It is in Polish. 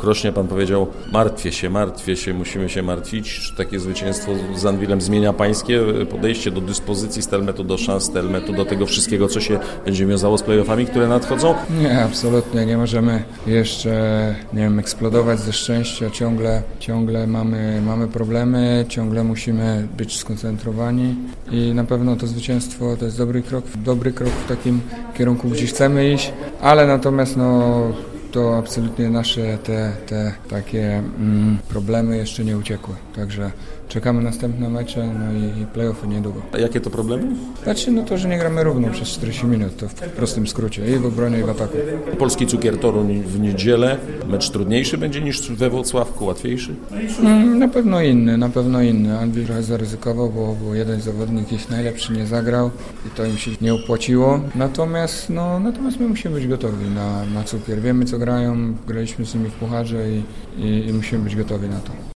Krośnie pan powiedział, martwię się, musimy się martwić. Czy takie zwycięstwo z Anwilem zmienia pańskie podejście do dyspozycji Stelmetu, do szans Stelmetu, do tego wszystkiego, co się będzie wiązało z play-offami, które nadchodzą? Nie, absolutnie. Nie możemy jeszcze, eksplodować ze szczęścia. Ciągle mamy problemy, ciągle musimy być skoncentrowani i na pewno to zwycięstwo to jest dobry krok w takim kierunku, gdzie chcemy iść, ale natomiast to absolutnie nasze te takie problemy jeszcze nie uciekły. Także czekamy na następne mecze, i play-offy niedługo. A jakie to problemy? Znaczy, to, że nie gramy równo przez 40 minut, to w prostym skrócie, i w obronie, i w ataku. Polski Cukier Toruń w niedzielę. Mecz trudniejszy będzie niż we Włocławku, łatwiejszy? Na pewno inny. Anwil trochę zaryzykował, bo jeden zawodnik jest najlepszy, nie zagrał i to im się nie opłaciło. Natomiast my musimy być gotowi na Cukier. Wiemy, co grają, graliśmy z nimi w pucharze i musimy być gotowi na to.